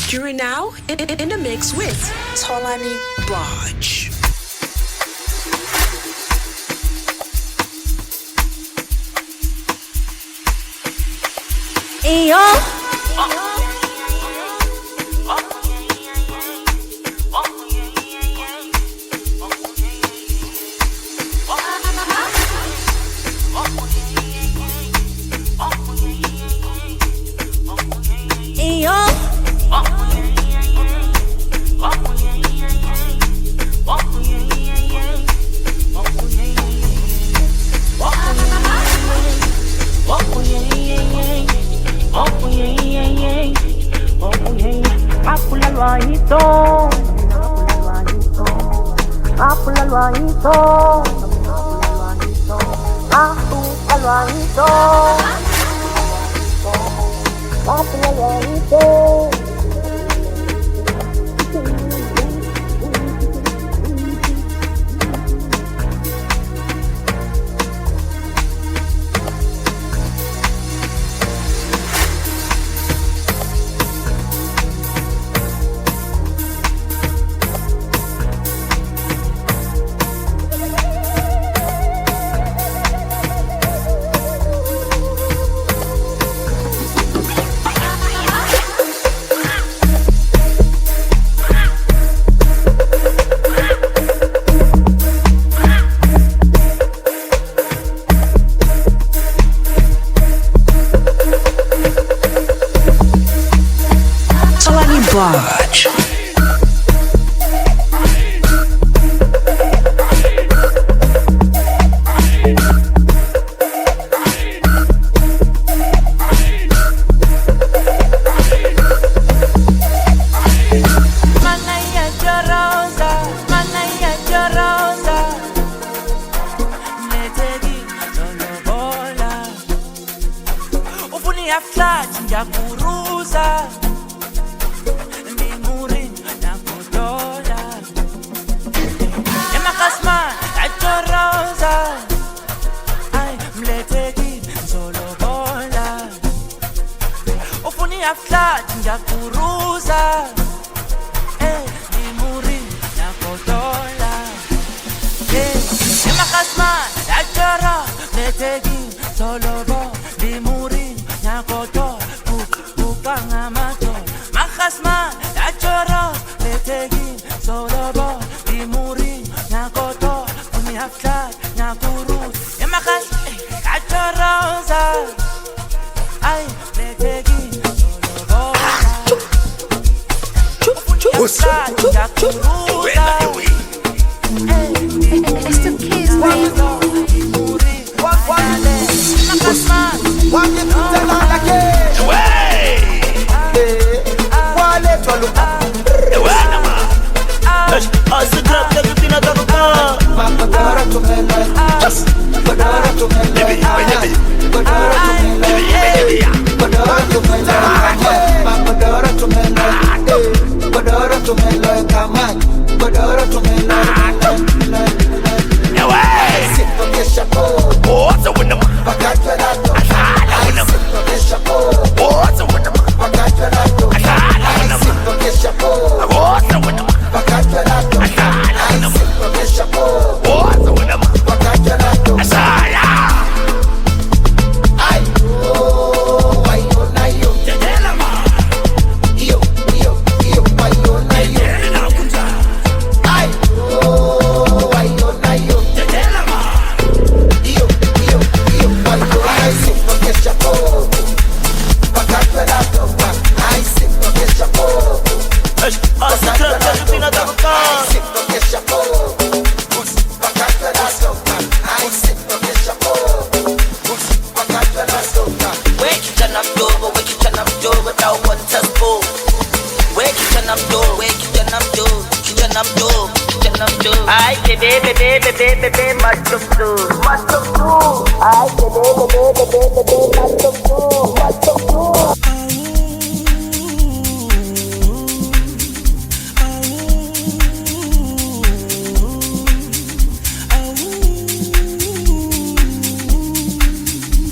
You're now in a mix with Tolani Baj. Baj.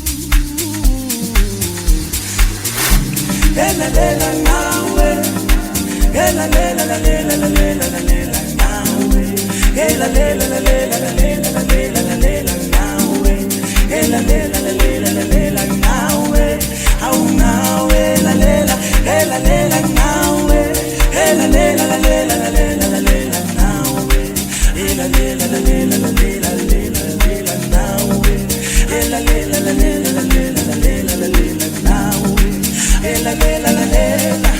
Lela nawe ela lela la lela la lela la lela nawe ela lela la lela la lela la lela la lela nawe ela lela la lela la lela nawe au nawe la lela ela lela nawe ela lela la lela la lela la lela nawe ela lela la lela la lela la lela la lela nawe ela lela la lela la lela la lela la lela nawe ela lela la lela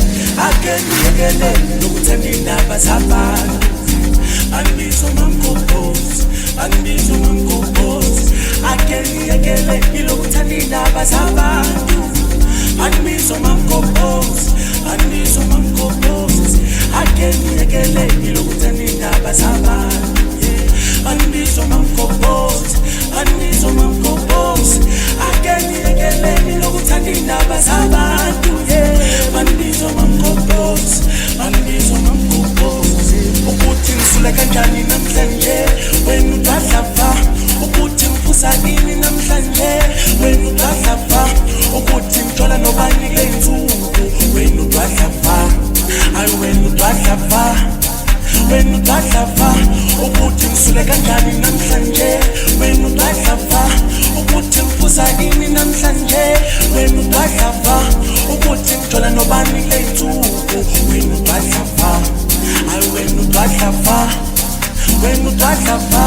akeniyekele lokuthanda indaba zabantu angibizo mamgobhozi angibizo mamgobhozi akeniyekele lokuthanda indaba zabantu angibizo mamgobhozi angibizo mamgobhozi akeniyekele lokuthanda indaba zabantu angibizo mamgobhozi angibizo mamgobhozi akeniyekele lokuthanda indaba zabantu angibizo mamgobhozi angibizo mamgobhozi ukuthi ngisule kanjani namhlanje wena udadlava ukuthi ngiphuza ini namhlanje wena udadlava ukuthi ngithola nobani lenzuku wena udadlava ayi wena udadlava wena udadlava ukuthi ngisule kanjani namhlanje wena udadlava ukuthi ngiphuza ini namhlanje wena udadlava ukuthi ngithola nobani lenzuku wena udadlava ayi wena udadlava wena udadlava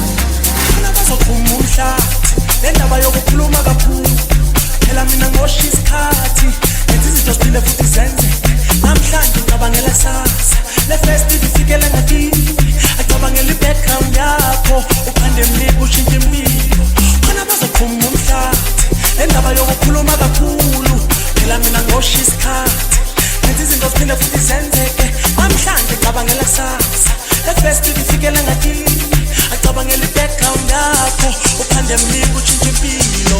bazophuma umhlathi lendaba yokukhuluma kakhulu phela mina ngosha isikhathi ngenza izinto ziphinde futhi zenzeke namhlanje ngicabangela sasa le festival ifikele ngakini acabangela i-background yakho uphande mlika ushintshe impilo khona bazophuma umhlathi lendaba yokukhuluma kakhulu phela mina ngosha isikhathi ngenza izinto ziphinde futhi zenzeke namhlanje ngicabangela sasa le festival ifikele ngakini acabangela i-background yakho uphande mlika ushintshe impilo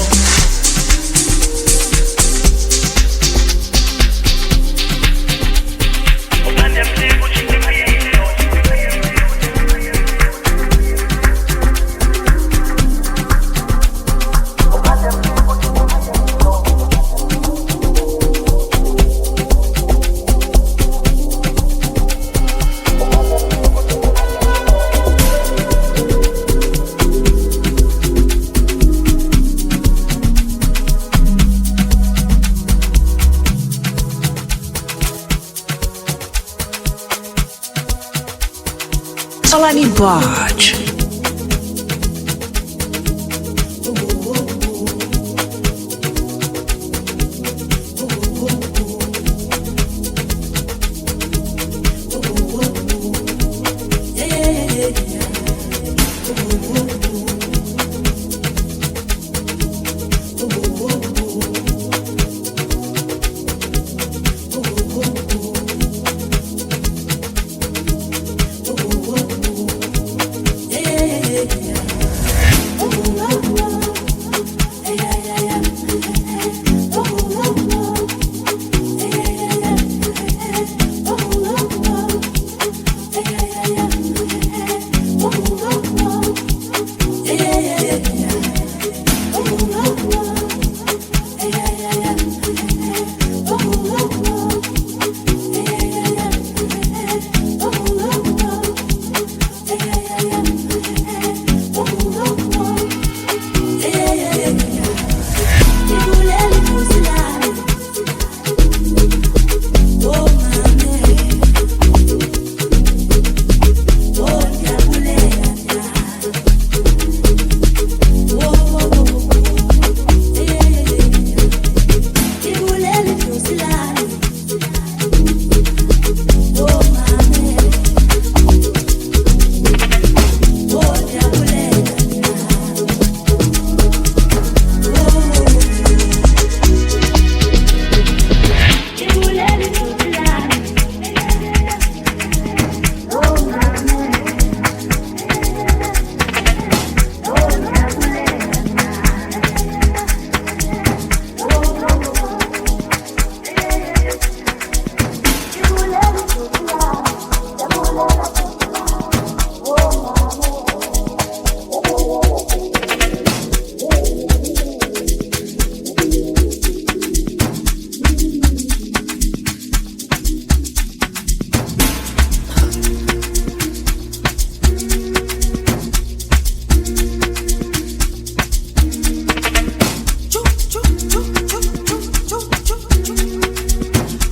Tolani Barge. Yeah.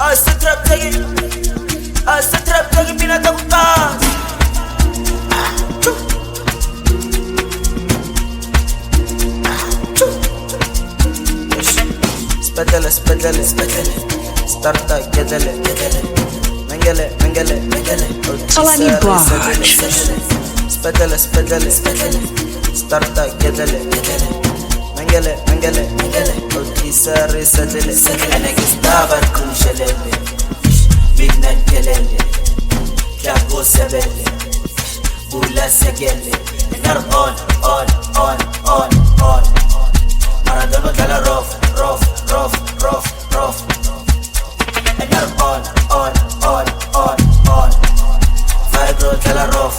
Asetrap tagi mina takutas. Spedele, starta gedele, mengele, Tolani Barge. Spedele, starta gedele, mengele, otisare sadele. Ene gistavar kunşelele, midnight gelele, kabo sebele, bula segele. Enar on. Maradona kala rof. Enar on. Vibro kala rof.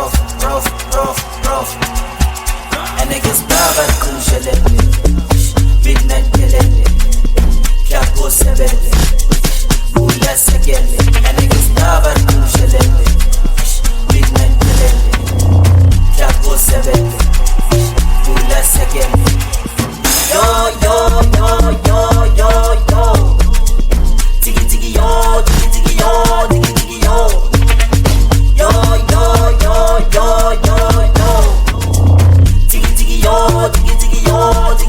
Ene gistavar kunşelele, midnight gelele, kabo sebele, bula segele. Ene gistavar kunşelele, midnight gelele, kabo sebele, bula segele. Yo, tiki yo, tiki yo. Yo, tiki yo, tiki yo.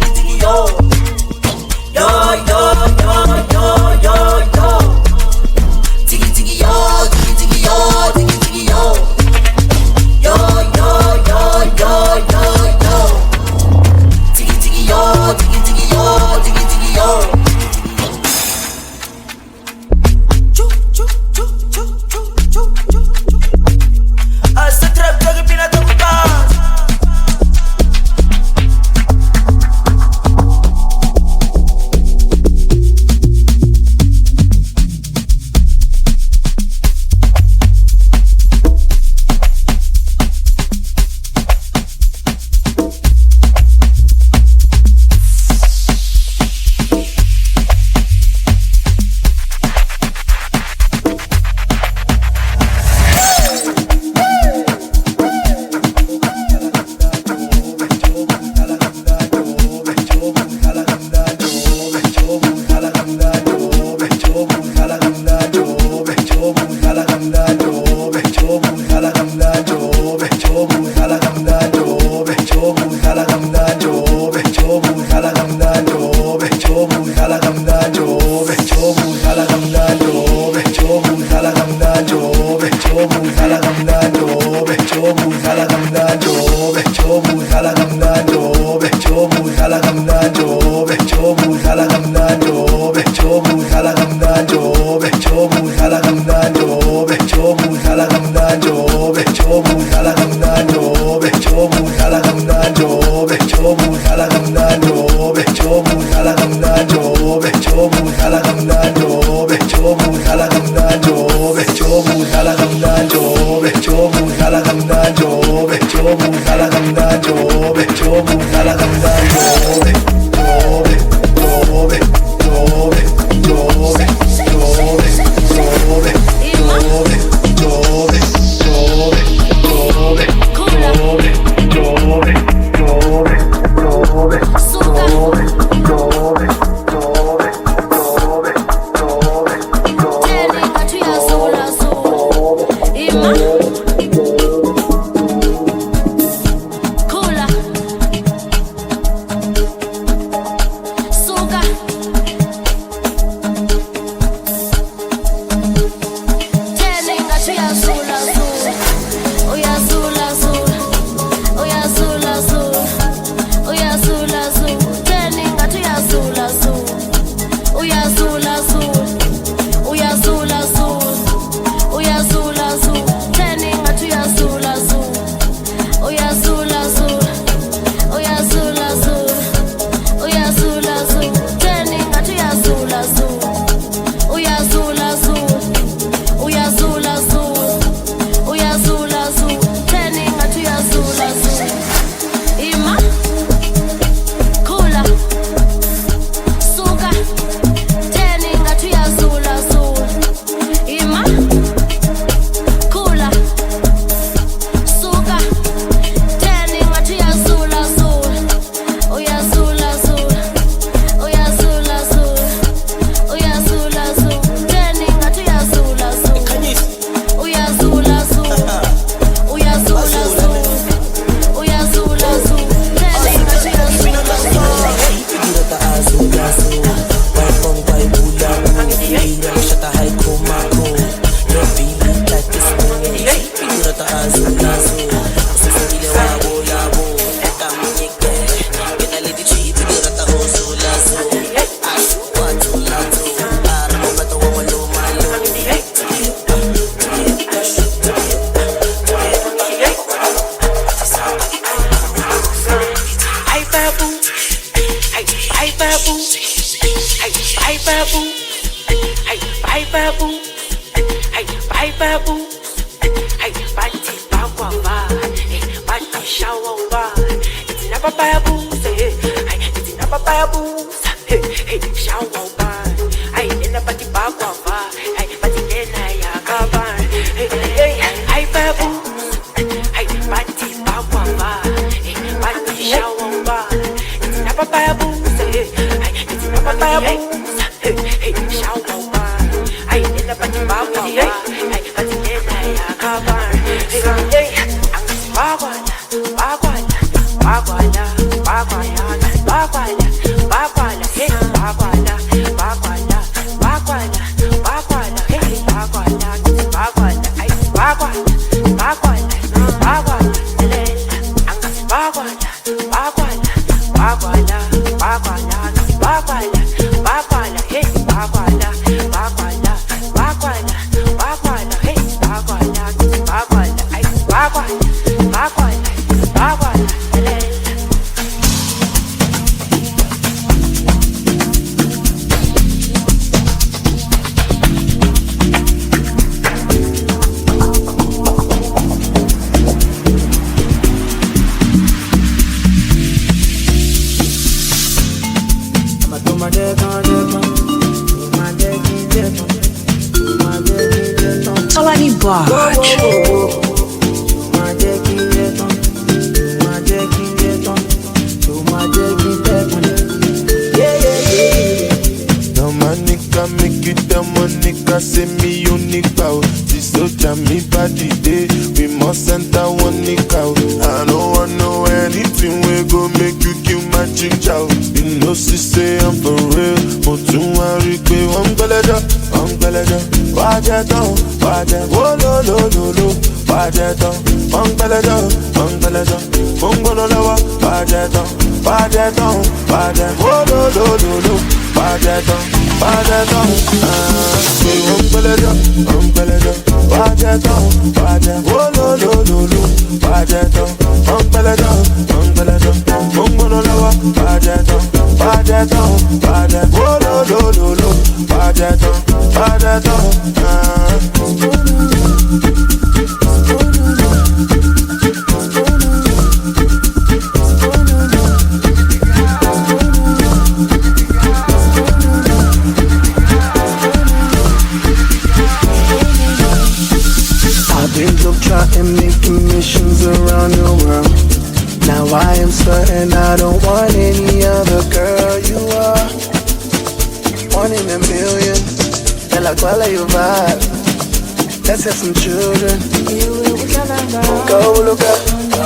shata haiku mako. Yo baby like this way. Figura ta azul azul. Usisile wabo labo. Eka mnyeke. Kena lidi chi figura ta azul azul. Ashu watu lato. Ara mato wa malo malo. Tolani Barge. Make it the Monica, say me unique out. This soldier me body day, we must enter one nick out. I don't want know anything we go make you kill my ginger. You know she say I'm for real, but you worry pé I'm galaja. Wajet on, oh lo lo lo lo. Wajet on, I'm galaja. Mongolo lawa, wajet on, oh lo lo lo lo. Wajet on, umbeleja, wajet on, oh lo lo lo lo. Wajet on, umbeleja, mongolo lawa, wajet on, oh lo lo lo lo. Wajet on. I've been trying making missions around the world. Now I am certain I don't want any other girl. You are one in a million. They're like, well, you vibe. Let's have some children. Go look up.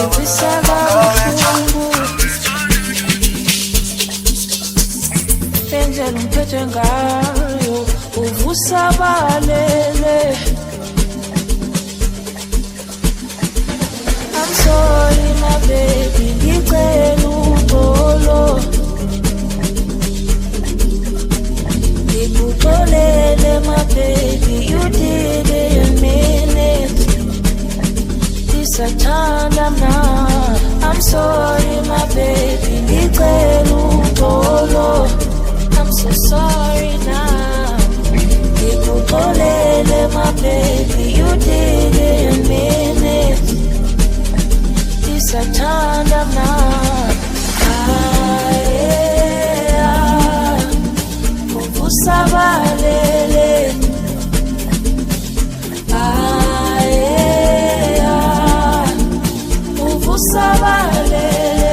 I'm sorry, my baby, ngicela uxolo. Ngikuxolele, my baby, you didn't mean it. Ndisathanda mna. I'm sorry, my baby, ngicela uxolo. I'm so sorry now. Ngikuxolele, my baby, you didn't mean it. Sathanda mna. Uvusabalele. Uvusabalele.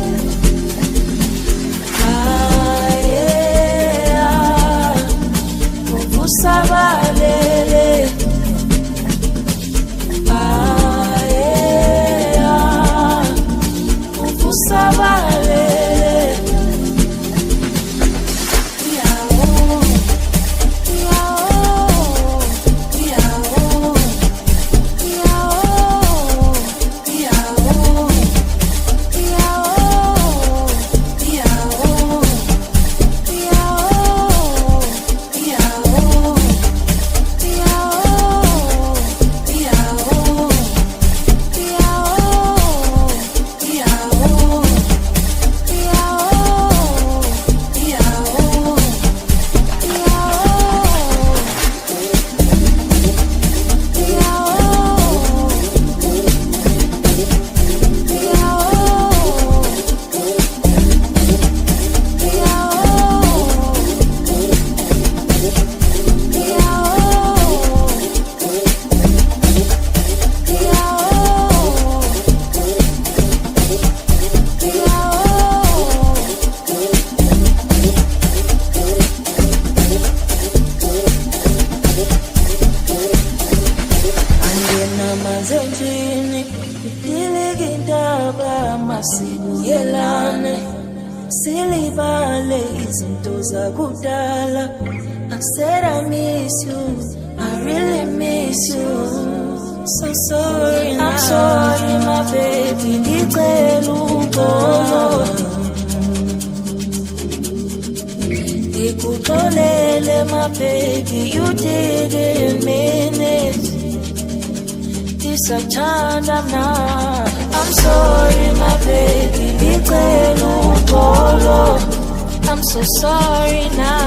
Uvusabalele. Sabalele. izinto zakudala. I said I miss you, I really miss you. So sorry now. I'm sorry my baby, ngicela uxolo. Ngikuxolele my baby, you didn't mean it. Ndisathanda mna. I'm sorry my baby, ngicela uxolo. I'm so sorry now.